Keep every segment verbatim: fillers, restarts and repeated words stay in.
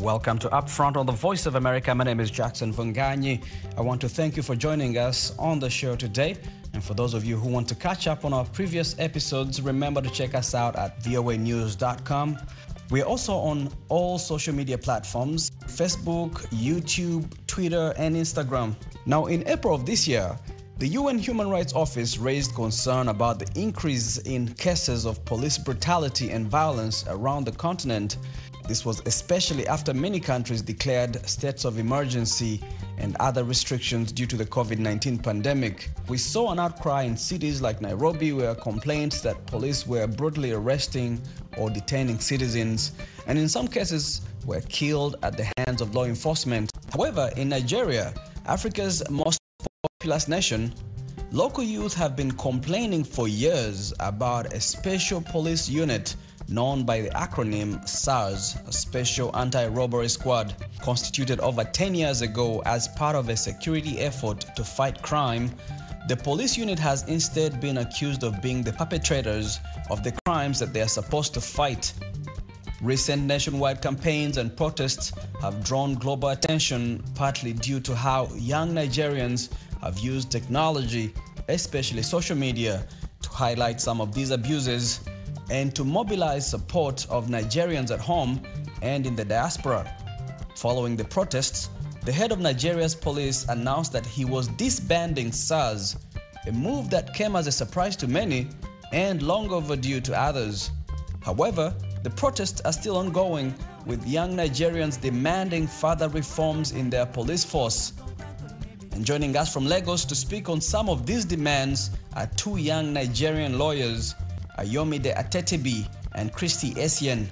Welcome to Upfront on the Voice of America. My name is Jackson Vunganyi. I want to thank you for joining us on the show today. And for those of you who want to catch up on our previous episodes, remember to check us out at V O A news dot com. We're also on all social media platforms, Facebook, YouTube, Twitter, and Instagram. Now, in April of this year, the U N Human Rights Office raised concern about the increase in cases of police brutality and violence around the continent. This was especially after many countries declared states of emergency and other restrictions due to the COVID nineteen pandemic. We saw an outcry in cities like Nairobi where complaints that police were brutally arresting or detaining citizens, and in some cases were killed at the hands of law enforcement. However, in Nigeria, Africa's most populous nation, local youth have been complaining for years about a special police unit known by the acronym SARS, a Special Anti-Robbery Squad, constituted over ten years ago as part of a security effort to fight crime. The police unit has instead been accused of being the perpetrators of the crimes that they are supposed to fight. Recent nationwide campaigns and protests have drawn global attention, partly due to how young Nigerians have used technology, especially social media, to highlight some of these abuses and to mobilize support of Nigerians at home and in the diaspora. Following the protests, the head of Nigeria's police announced that he was disbanding SARS, a move that came as a surprise to many and long overdue to others. However, the protests are still ongoing, with young Nigerians demanding further reforms in their police force. And joining us from Lagos to speak on some of these demands are two young Nigerian lawyers, Ayomide Atetebi and Christy Essien.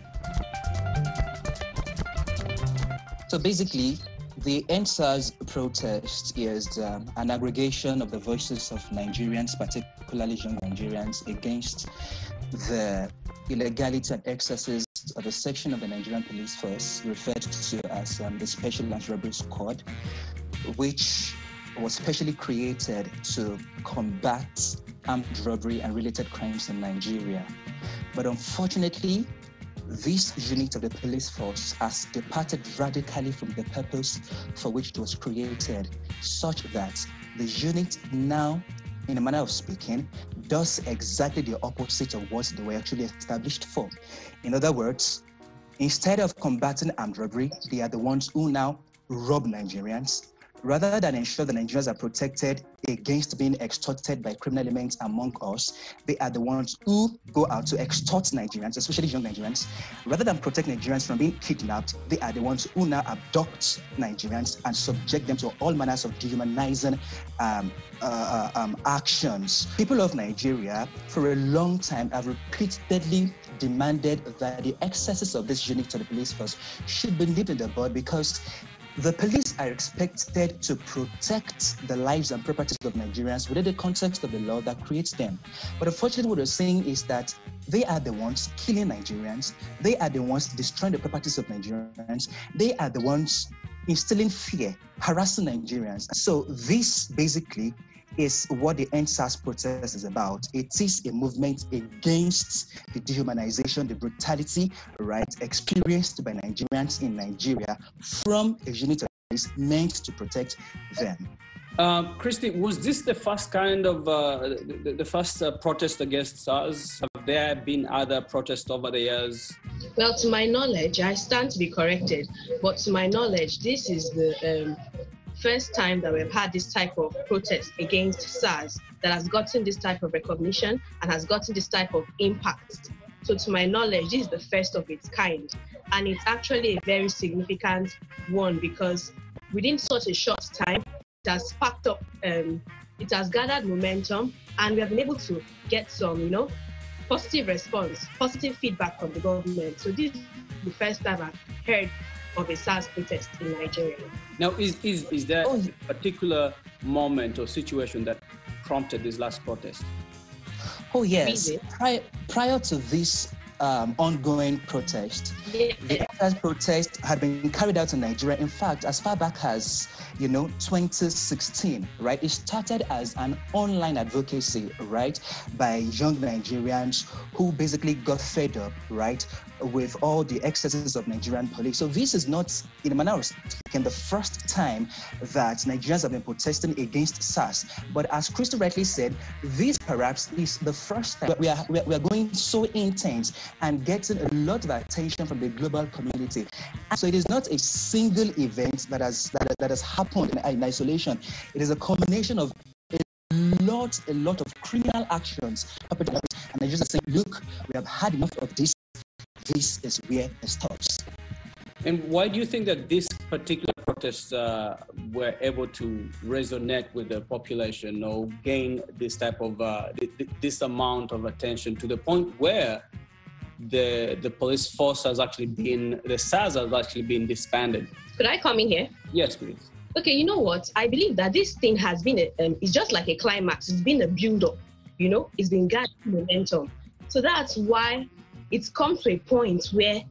So basically, the End SARS protest is um, an aggregation of the voices of Nigerians, particularly young Nigerians, against the illegality and excesses of a section of the Nigerian police force referred to as um, the Special Anti-Robbery Squad, which was specially created to combat armed robbery and related crimes in Nigeria. But unfortunately, this unit of the police force has departed radically from the purpose for which it was created, such that the unit now, in a manner of speaking, does exactly the opposite of what they were actually established for. In other words, instead of combating armed robbery, they are the ones who now rob Nigerians. Rather than ensure that Nigerians are protected against being extorted by criminal elements among us, they are the ones who go out to extort Nigerians, especially young Nigerians. Rather than protect Nigerians from being kidnapped, they are the ones who now abduct Nigerians and subject them to all manners of dehumanizing um, uh, um, actions. People of Nigeria, for a long time, have repeatedly demanded that the excesses of this unit of the police force should be nipped in the bud, because the police are expected to protect the lives and properties of Nigerians within the context of the law that creates them. But unfortunately, what we're saying is that they are the ones killing Nigerians. They are the ones destroying the properties of Nigerians. They are the ones instilling fear, harassing Nigerians. So this basically is what the End SARS protest is about. It is a movement against the dehumanization, the brutality, right, experienced by Nigerians in Nigeria from a unit of police meant to protect them. Um, Christy, was this the first kind of, uh, the, the first uh, protest against SARS? Have there been other protests over the years? Well, to my knowledge, I stand to be corrected, but to my knowledge, this is the um, first time that we've had this type of protest against SARS that has gotten this type of recognition and has gotten this type of impact. So to my knowledge, this is the first of its kind. And it's actually a very significant one, because within such a short time, it has sparked up, um, it has gathered momentum, and we have been able to get some, you know, positive response, positive feedback from the government. So this is the first time I've heard of a SARS protest in Nigeria. Now, is, is, is there Oh. a particular moment or situation that prompted this last protest? Oh, yes. Really? Prior, prior to this um, ongoing protest, Yeah. the SARS protest had been carried out in Nigeria. In fact, as far back as, you know, twenty sixteen, right? It started as an online advocacy, right, by young Nigerians who basically got fed up, right, with all the excesses of Nigerian police. So this is not, in a manner of speaking, the first time that Nigerians have been protesting against SARS. But as Crystal rightly said, this perhaps is the first time we are, we are, we are going so intense and getting a lot of attention from the global community. And so it is not a single event that has, that, that has happened in, in isolation. It is a combination of a lot, a lot of criminal actions. And I just say, look, we have had enough of this. This is where it stops. And why do you think that this particular protests uh, were able to resonate with the population or gain this type of, uh, this amount of attention to the point where the the police force has actually been, the SARS has actually been disbanded? Could I come in here? Yes, please. Okay, you know what? I believe that this thing has been, a, um, it's just like a climax. It's been a build-up, you know? It's been gathering momentum. So that's why it's come to a point where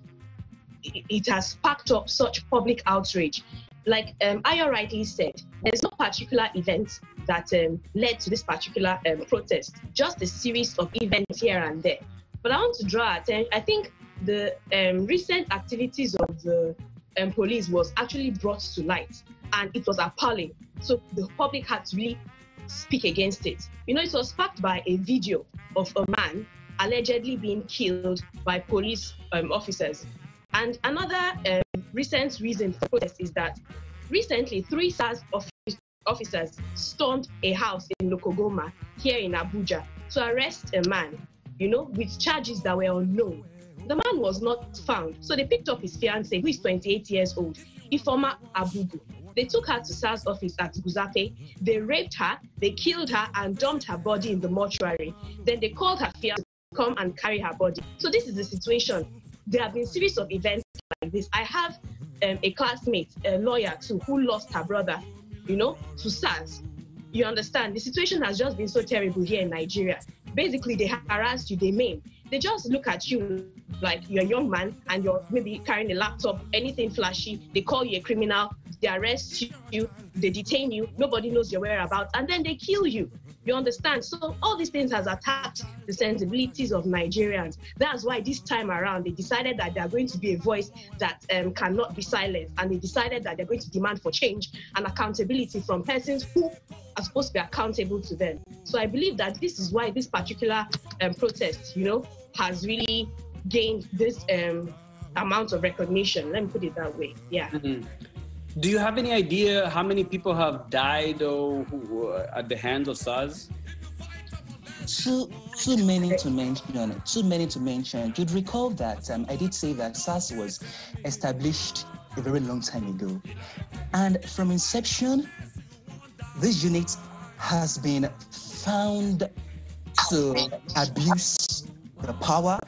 it has sparked up such public outrage. Like um, Ayo rightly said, there's no particular event that um, led to this particular um, protest, just a series of events here and there. But I want to draw attention. I think the um, recent activities of the um, police was actually brought to light, and it was appalling. So the public had to really speak against it. You know, it was sparked by a video of a man allegedly being killed by police um, officers. And another um, recent reason for protest is that recently three SARS officers stormed a house in Lokogoma here in Abuja to arrest a man, you know, with charges that were unknown. The man was not found. So they picked up his fiancée, who is twenty-eight years old, Ifoma Abugu. They took her to SARS office at Guzape. They raped her, they killed her and dumped her body in the mortuary. Then they called her fiancé come and carry her body. So this is the situation. There have been series of events like this. I have um, a classmate, a lawyer too, who lost her brother, you know, to SARS. You understand? The situation has just been so terrible here in Nigeria. Basically, they harass you, they maim. They just look at you like you're a young man and you're maybe carrying a laptop, anything flashy. They call you a criminal, they arrest you, they detain you, nobody knows your whereabouts, and then they kill you. You understand? So all these things has attacked the sensibilities of Nigerians. That's why this time around, they decided that they're going to be a voice that um, cannot be silenced. And they decided that they're going to demand for change and accountability from persons who are supposed to be accountable to them. So I believe that this is why this particular um, protest, you know, has really gained this um, amount of recognition. Let me put it that way. Yeah. Mm-hmm. Do you have any idea how many people have died or who, uh, at the hands of SARS? Too, too many to mention. Too many to mention. You'd recall that um, I did say that SARS was established a very long time ago. And from inception, this unit has been found to abuse the power,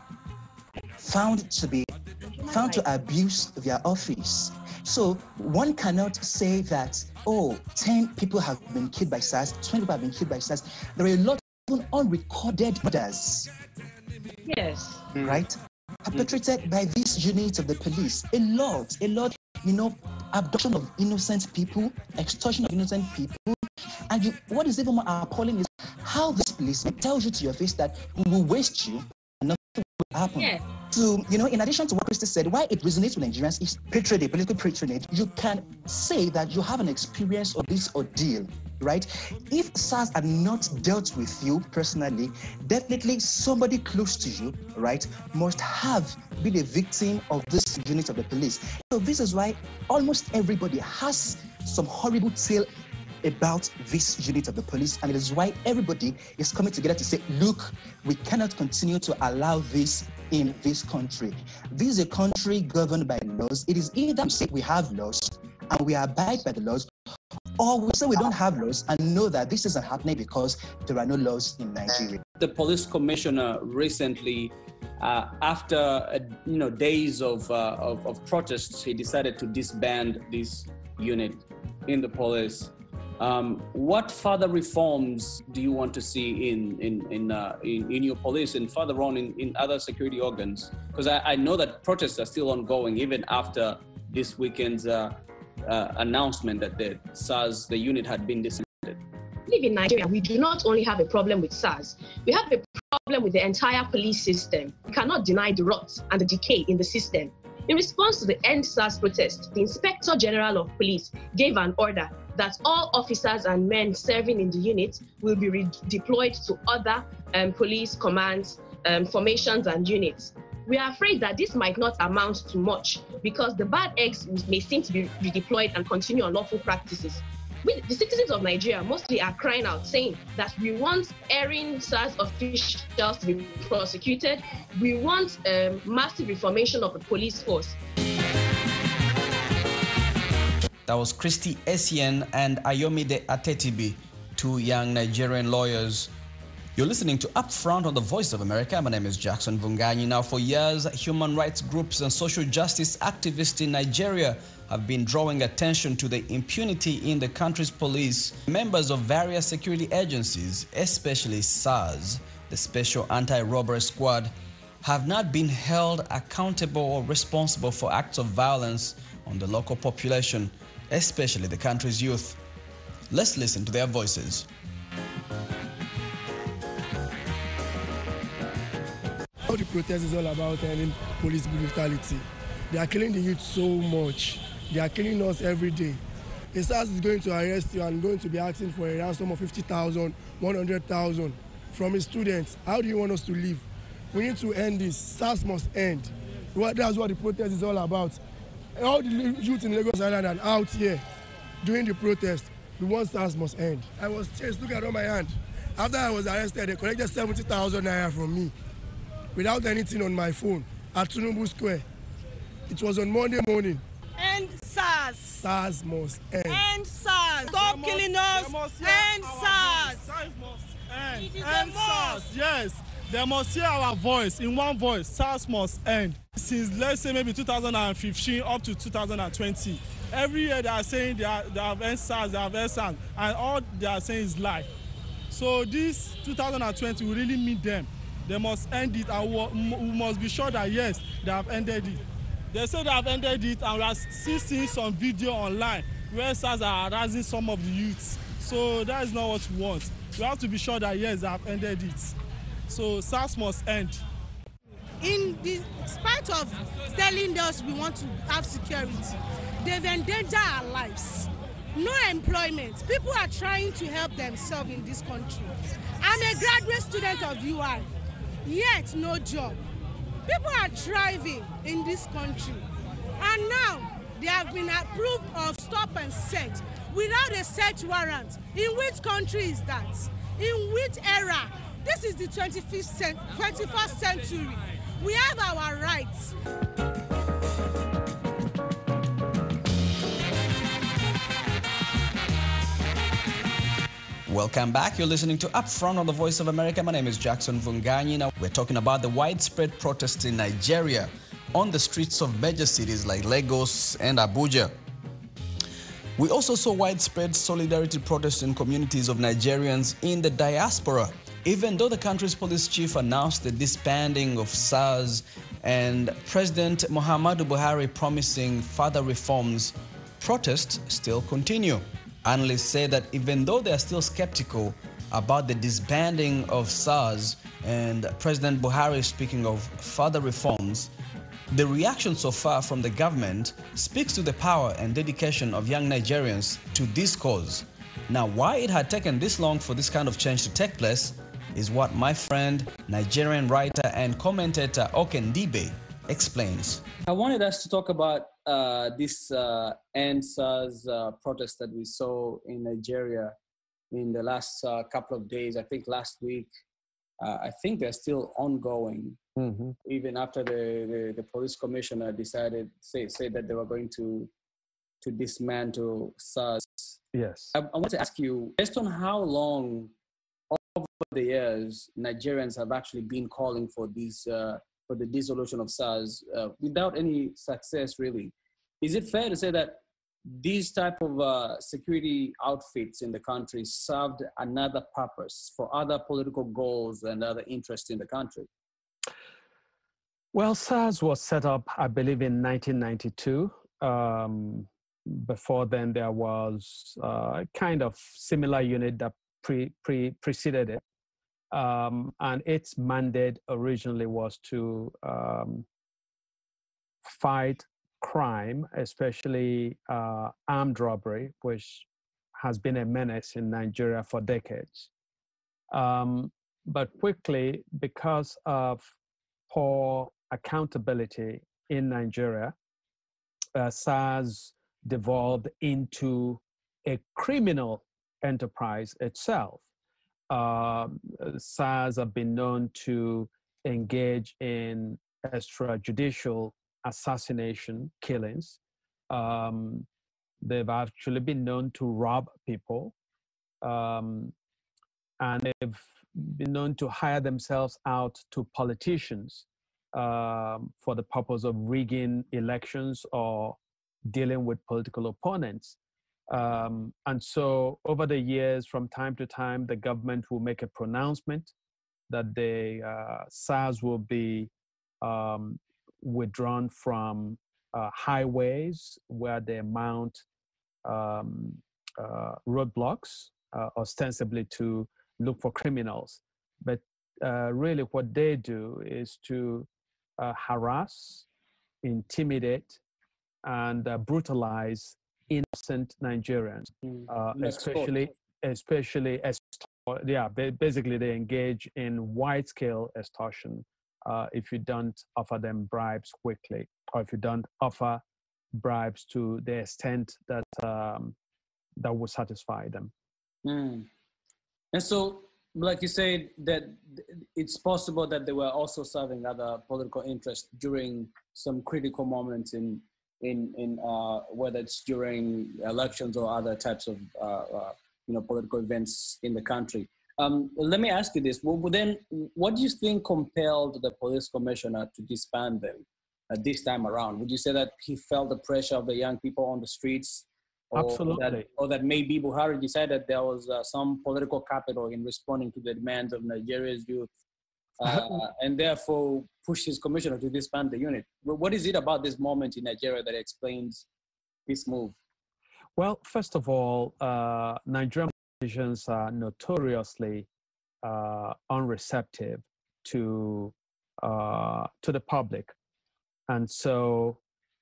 found to be found to abuse their office. So one cannot say that, oh, ten people have been killed by SARS, twenty people have been killed by SARS. There are a lot of unrecorded murders. Yes. Right? Perpetrated by these units of the police. A lot, a lot, you know, abduction of innocent people, extortion of innocent people. And you, what is even more appalling is how this policeman tells you to your face that we will waste you and nothing will happen. Yeah. So, you know, in addition to what Christy said, why it resonates with Nigerians is patronage, political patronage. You can say that you have an experience of this ordeal, right? If SARS had not dealt with you personally, definitely somebody close to you, right, must have been a victim of this unit of the police. So this is why almost everybody has some horrible tale about this unit of the police, and it is why everybody is coming together to say, look, we cannot continue to allow this in this country. This is a country governed by laws. It is either we say we have laws and we abide by the laws, or we say we don't have laws and know that this isn't happening because there are no laws in Nigeria. The police commissioner recently, uh, after uh, you know days of, uh, of of protests, he decided to disband this unit in the police. Um, what further reforms do you want to see in in in uh, in, in your police and further on in, in other security organs? Because I, I know that protests are still ongoing even after this weekend's uh, uh, announcement that the SARS, the unit, had been disbanded. Live in Nigeria, we do not only have a problem with SARS, we have a problem with the entire police system. We cannot deny the rot and the decay in the system. In response to the End SARS protest, the Inspector General of Police gave an order that all officers and men serving in the unit will be redeployed to other um, police commands, um, formations and units. We are afraid that this might not amount to much because the bad eggs may seem to be redeployed and continue unlawful practices. We, the citizens of Nigeria mostly are crying out saying that we want erring SARS officials to be prosecuted. We want um, massive reformation of the police force. That was Christy Essien and Ayomide Atetibi, two young Nigerian lawyers. You're listening to Upfront on the Voice of America. My name is Jackson Vunganyi. Now, for years, human rights groups and social justice activists in Nigeria have been drawing attention to the impunity in the country's police. Members of various security agencies, especially SARS, the Special Anti-Robbery Squad, have not been held accountable or responsible for acts of violence on the local population, especially the country's youth. Let's listen to their voices. All the protest is all about ending police brutality. They are killing the youth so much. They are killing us every day. The SARS is going to arrest you and going to be asking for a ransom of fifty thousand, one hundred thousand from his students. How do you want us to live? We need to end this. SARS must end. That's what the protest is all about. All the youth in Lagos Island and out here doing the protest, we want SARS must end. I was chased, look at on my hand. After I was arrested, they collected seventy thousand naira from me without anything on my phone at Tinubu Square. It was on Monday morning. End SARS. SARS must end. End SARS. Stop must, killing us. End SARS. SARS must end. It is End a SARS. must. Yes. They must hear our voice in one voice. SARS must end. Since, let's say, maybe two thousand fifteen up to two thousand twenty, every year they are saying they, are, they have end SARS, they have end SARS, and all they are saying is lie. So this two thousand twenty will really meet them. They must end it, and we must be sure that, yes, they have ended it. They say they have ended it, and we are still seeing some video online where SARS are harassing some of the youths. So that is not what we want. We have to be sure that, yes, they have ended it. So SARS must end. In the spite of telling us we want to have security, they've endangered our lives. No employment. People are trying to help themselves in this country. I'm a graduate student of U I, yet no job. People are thriving in this country. And now they have been approved of stop and search without a search warrant. In which country is that? In which era? This is the twenty-first century. We have our rights. Welcome back. You're listening to Upfront on the Voice of America. My name is Jackson Vunganyi. Now we're talking about the widespread protests in Nigeria on the streets of major cities like Lagos and Abuja. We also saw widespread solidarity protests in communities of Nigerians in the diaspora. Even though the country's police chief announced the disbanding of SARS and President Muhammadu Buhari promising further reforms, protests still continue. Analysts say that even though they are still skeptical about the disbanding of SARS and President Buhari speaking of further reforms, the reaction so far from the government speaks to the power and dedication of young Nigerians to this cause. Now, why it had taken this long for this kind of change to take place is what my friend, Nigerian writer and commentator Okendibe explains. I wanted us to talk about uh, this uh, End SARS uh, protest that we saw in Nigeria in the last uh, couple of days. I think last week, uh, I think they're still ongoing. Mm-hmm. Even after the, the, the police commissioner decided, say, say that they were going to, to dismantle SARS. Yes. I, I want to ask you, based on how long over the years Nigerians have actually been calling for these uh, for the dissolution of SARS uh, without any success, really. Is it fair to say that these type of uh, security outfits in the country served another purpose for other political goals and other interests in the country? Well, SARS was set up, I believe, in nineteen ninety-two. Um, before then, there was uh, a kind of similar unit that pre, pre, preceded it. Um, and its mandate originally was to um, fight crime, especially uh, armed robbery, which has been a menace in Nigeria for decades. Um, but quickly, because of poor accountability in Nigeria, uh, SARS devolved into a criminal enterprise itself. Uh, SARS have been known to engage in extrajudicial assassination killings. Um, they've actually been known to rob people. Um, and they've been known to hire themselves out to politicians um, for the purpose of rigging elections or dealing with political opponents. Um, and so over the years, from time to time, the government will make a pronouncement that the uh, SARS will be um, withdrawn from uh, highways where they mount um, uh, roadblocks, uh, ostensibly to look for criminals. But uh, really what they do is to uh, harass, intimidate, and uh, brutalize innocent Nigerians, uh, especially, especially, yeah, basically they engage in wide-scale extortion uh, if you don't offer them bribes quickly, or if you don't offer bribes to the extent that um, that will satisfy them. Mm. And so, like you said, that it's possible that they were also serving other political interests during some critical moments in in in uh, whether it's during elections or other types of uh, uh, you know political events in the country. Um, let me ask you this: well, then, what do you think compelled the police commissioner to disband them uh, this time around? Would you say that he felt the pressure of the young people on the streets? Or Absolutely. That, or that maybe Buhari decided there was uh, some political capital in responding to the demands of Nigeria's youth, uh, and therefore pushed his commissioner to disband the unit. What is it about this moment in Nigeria that explains this move? Well, first of all, uh, Nigerian politicians are notoriously uh, unreceptive to uh, to the public, and so.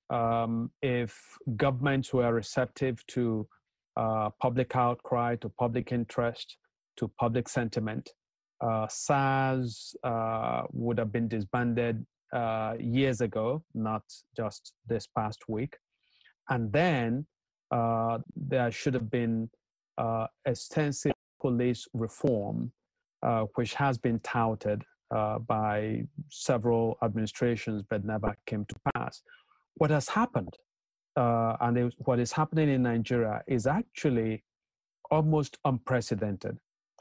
Um, if governments were receptive to uh, public outcry, to public interest, to public sentiment, uh, SARS uh, would have been disbanded uh, years ago, not just this past week. And then uh, there should have been uh, extensive police reform, uh, which has been touted uh, by several administrations, but never came to pass. What has happened, uh, and it, what is happening in Nigeria is actually almost unprecedented.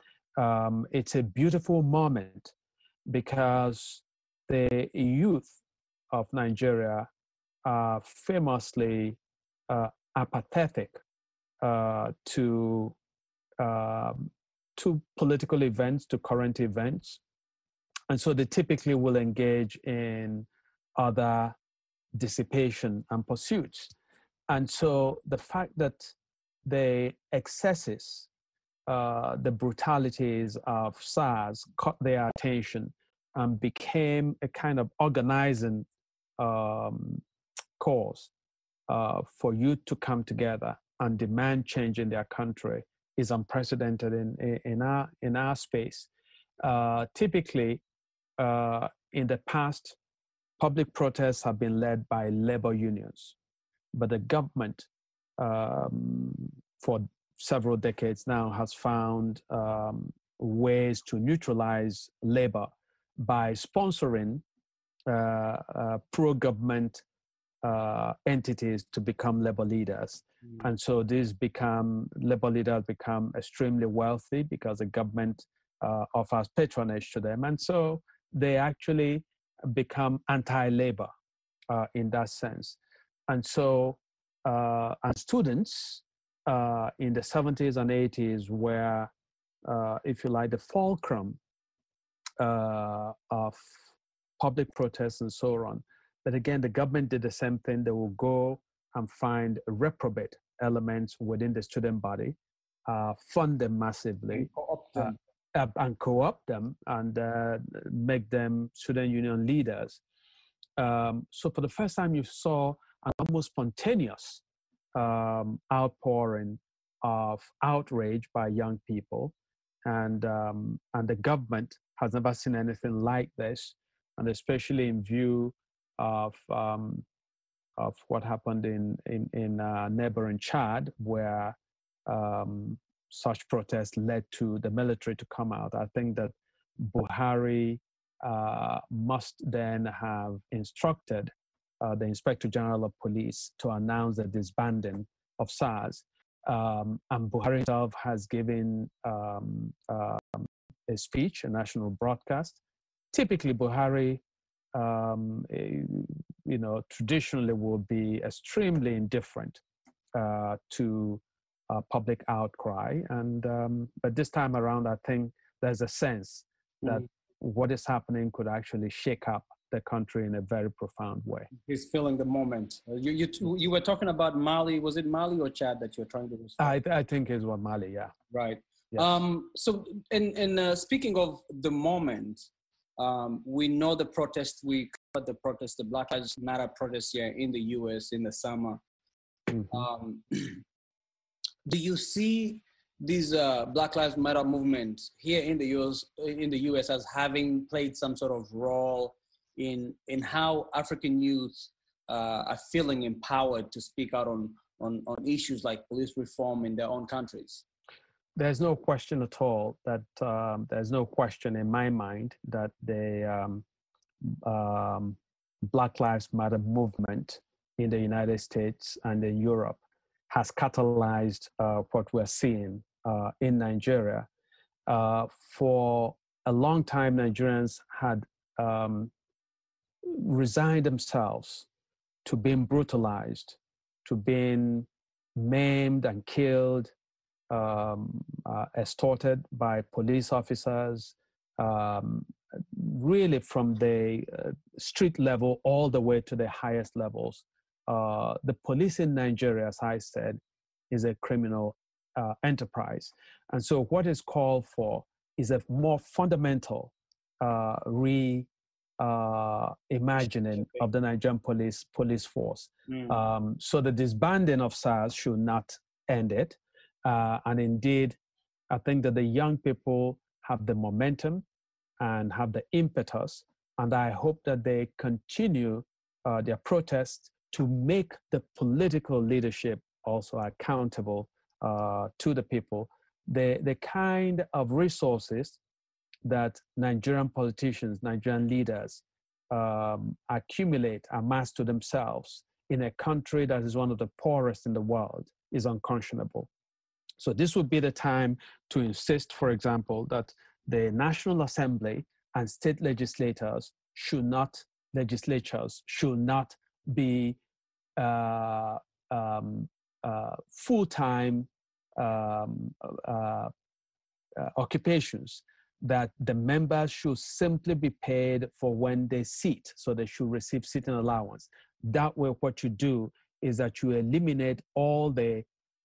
Um, it's a beautiful moment because the youth of Nigeria are famously uh, apathetic uh, to, uh, to political events, to current events. And so they typically will engage in other dissipation and pursuits. And so the fact that the excesses, uh, the brutalities of SARS caught their attention and became a kind of organizing um, cause uh, for youth to come together and demand change in their country is unprecedented in, in, our, in our space. Uh, typically, uh, in the past, public protests have been led by labor unions, but the government um, for several decades now has found um, ways to neutralize labor by sponsoring uh, uh, pro-government uh, entities to become labor leaders. Mm. And so these become, labor leaders become extremely wealthy because the government uh, offers patronage to them. And so they actually become anti-labor uh, in that sense. And so uh, and students uh, in the seventies and eighties were, uh, if you like, the fulcrum uh, of public protests and so on. But again, the government did the same thing. They will go and find reprobate elements within the student body, uh, fund them massively, And co-opt them. Uh, and co-opt them and uh, make them student union leaders. Um, so for the first time, you saw an almost spontaneous um, outpouring of outrage by young people, and um, and the government has never seen anything like this, and especially in view of um, of what happened in in in uh, neighboring Chad, where um, such protests led to the military to come out. I think that Buhari uh, must then have instructed uh, the Inspector General of Police to announce the disbanding of SARS. Um, and Buhari himself has given um, uh, a speech, a national broadcast. Typically, Buhari, um, you know, traditionally will be extremely indifferent uh, to uh, public outcry. And um, but this time around, I think there's a sense that mm. what is happening could actually shake up the country in a very profound way. He's feeling the moment. You you you were talking about Mali. Was it Mali or Chad that you're trying to respond? I I think it's what Mali. Yeah. Right. Yes. Um. So, in in uh, speaking of the moment, um, we know the protest. We covered the protest, the Black Lives Matter protest here in the U S in the summer. Mm-hmm. Um, do you see these uh, Black Lives Matter movement here in the U S in the U S as having played some sort of role in in how African youth uh, are feeling empowered to speak out on, on on issues like police reform in their own countries? There's no question at all that um, there's no question in my mind that the um, um, Black Lives Matter movement in the United States and in Europe has catalyzed uh, what we're seeing uh, in Nigeria. Uh, for a long time, Nigerians had um, resigned themselves to being brutalized, to being maimed and killed, um, uh, extorted by police officers, um, really from the uh, street level all the way to the highest levels. Uh, the police in Nigeria, as I said, is a criminal uh, enterprise. And so what is called for is a more fundamental uh, re uh, imagining of the Nigerian police police force. Mm. Um, so the disbanding of SARS should not end it. Uh, and indeed, I think that the young people have the momentum and have the impetus. And I hope that they continue uh, their protests to make the political leadership also accountable uh, to the people. The, the kind of resources that Nigerian politicians, Nigerian leaders um, accumulate, amass to themselves in a country that is one of the poorest in the world is unconscionable. So this would be the time to insist, for example, that the National Assembly and state legislators should not, legislatures should not be uh, um, uh, full-time um, uh, uh, occupations, that the members should simply be paid for when they sit, so they should receive sitting allowance. That way, what you do is that you eliminate all the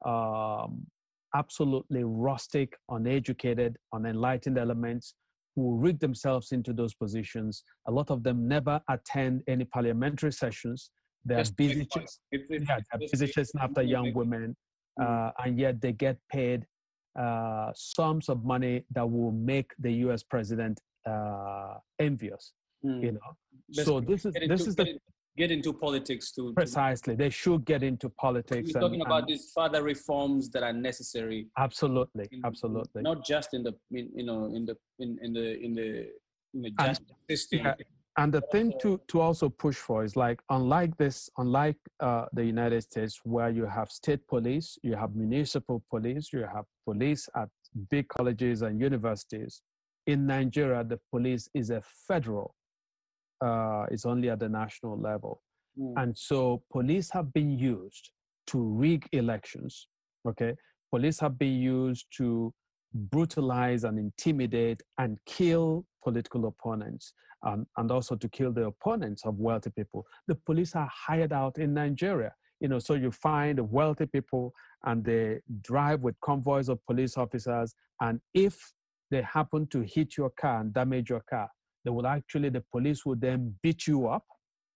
um, absolutely rustic, uneducated, unenlightened elements who rig themselves into those positions. A lot of them never attend any parliamentary sessions. They're busy, ch- yeah, they're busy chasing after young women, uh, and yet they get paid uh, sums of money that will make the U S president uh, envious. Mm. You know, Let's so this is into, this is the get, get into politics too. Precisely, to, they should get into politics. We're talking and, about and, these further reforms that are necessary. Absolutely, in, absolutely. Not just in the in, you know in the in, in the in the in the justice and, system. Yeah. And the thing to, to also push for is like, unlike this, unlike uh, the United States, where you have state police, you have municipal police, you have police at big colleges and universities. In Nigeria, the police is a federal, uh, it's only at the national level. Mm. And so police have been used to rig elections, okay? Police have been used to brutalize and intimidate and kill political opponents, um, and also to kill the opponents of wealthy people. The police are hired out in Nigeria. You know, so you find wealthy people and they drive with convoys of police officers, and if they happen to hit your car and damage your car, they will actually, the police will then beat you up,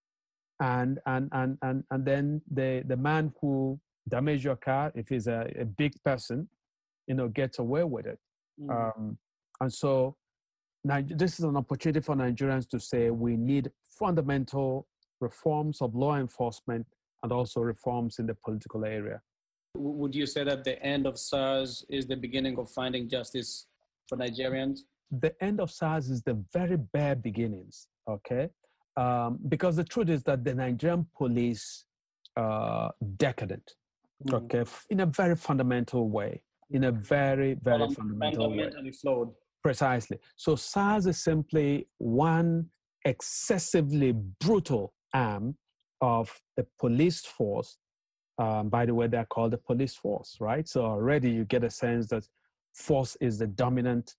and and and and, and then the, the man who damaged your car, if he's a, a big person, you know, gets away with it. Mm. Um, and so now this is an opportunity for Nigerians to say we need fundamental reforms of law enforcement and also reforms in the political area. Would you say that the end of SARS is the beginning of finding justice for Nigerians? The end of SARS is the very bare beginnings, okay? Um, because the truth is that the Nigerian police are decadent, mm. okay, in a very fundamental way, in a very, very well, fundamental fundamentally way. Flawed. Precisely. So SARS is simply one excessively brutal arm of the police force. Um, by the way, they're called the police force, right? So already you get a sense that force is the dominant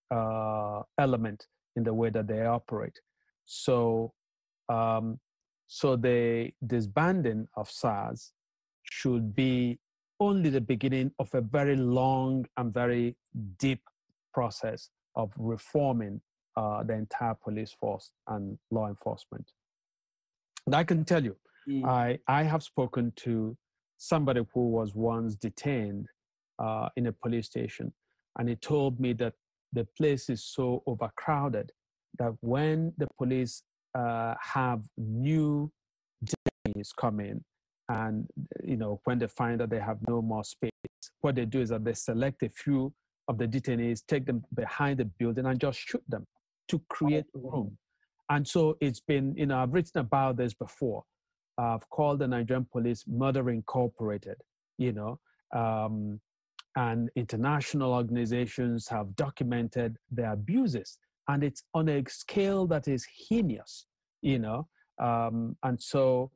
uh, element in the way that they operate. So, um, so the disbanding of SARS should be only the beginning of a very long and very deep process of reforming uh, the entire police force and law enforcement. And I can tell you, mm. I, I have spoken to somebody who was once detained uh, in a police station, and he told me that the place is so overcrowded that when the police uh, have new detainees come in, and you know, when they find that they have no more space, what they do is that they select a few of the detainees, take them behind the building and just shoot them to create room. And so it's been, you know, I've written about this before. I've called the Nigerian police Murder Incorporated, you know, um, and international organizations have documented the abuses, and it's on a scale that is heinous, you know. Um, and so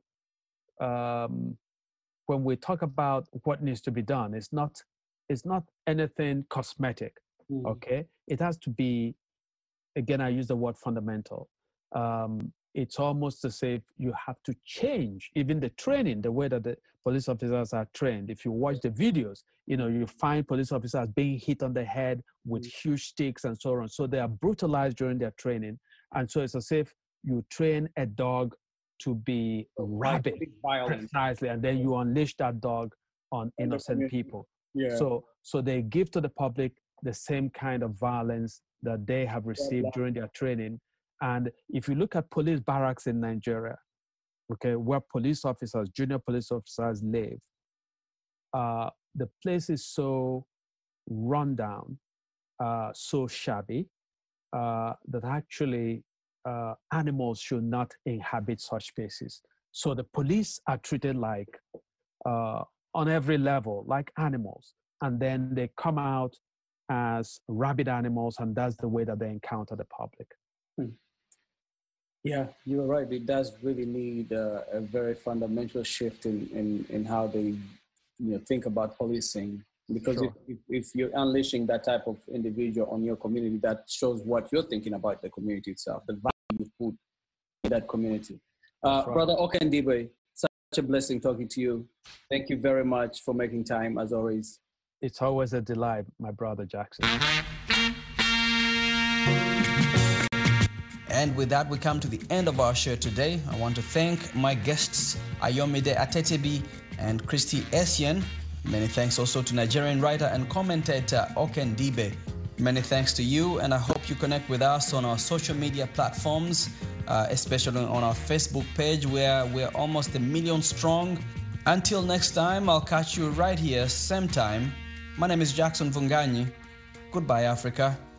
um, when we talk about what needs to be done, it's not, it's not anything cosmetic, mm. okay? It has to be, again, I use the word fundamental. Um, it's almost as if you have to change even the training, the way that the police officers are trained. If you watch the videos, you know, you find police officers being hit on the head with huge sticks and so on. So they are brutalized during their training. And so it's as if you train a dog to be rabid, precisely, and then you unleash that dog on innocent people. Yeah. So, so they give to the public the same kind of violence that they have received yeah. during their training. And if you look at police barracks in Nigeria, okay, where police officers, junior police officers live, uh, the place is so run down, uh, so shabby, uh, that actually uh, animals should not inhabit such spaces. So the police are treated like, uh, on every level, like animals. And then they come out as rabid animals, and that's the way that they encounter the public. Hmm. Yeah, you're right. It does really need uh, a very fundamental shift in, in, in how they, you know, think about policing. Because sure. if, if, if you're unleashing that type of individual on your community, that shows what you're thinking about the community itself, the value you put in that community. Uh, right. Brother Okendibe, such a blessing talking to you. Thank you very much for making time, as always. It's always a delight, my brother Jackson. And with that, we come to the end of our show today. I want to thank my guests, Ayomide Atetebi and Christy Essien. Many thanks also to Nigerian writer and commentator Okendibe. Many thanks to you, and I hope you connect with us on our social media platforms, uh, especially on our Facebook page, where we're almost a million strong. Until next time, I'll catch you right here, same time. My name is Jackson Vunganyi. Goodbye, Africa.